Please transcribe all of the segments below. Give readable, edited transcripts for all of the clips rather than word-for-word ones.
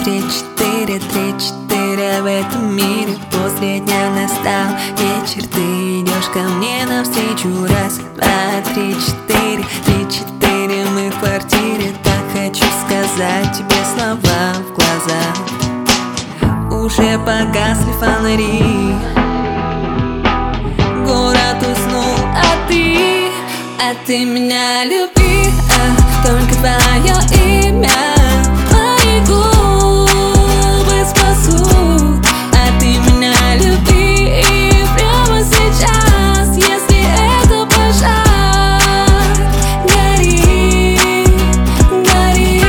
3-4, 3-4 в этом мире. После дня настал вечер, ты идешь ко мне навстречу. Раз, два, 3-4, 3-4 мы в квартире. Так хочу сказать тебе слова в глаза. Уже погасли фонари, город уснул, а ты меня люби, только твое имя мои губы спасут. А ты меня люби и прямо сейчас, если это пожар, гори, гори.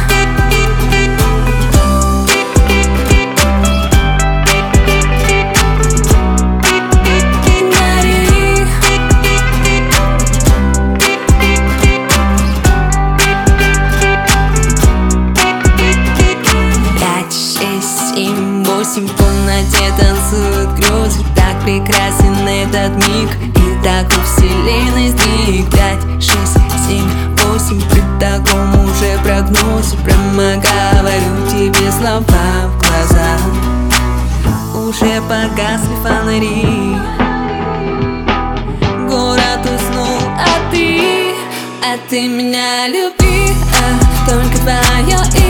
В комнате танцуют грезы. Так прекрасен этот миг, и так у вселенной сдвиг. 5, 6, 7, 8 при таком уже прогнозе. Прямо говорю тебе слова в глаза. Уже погасли фонари, город уснул, а ты меня люби, только твое имя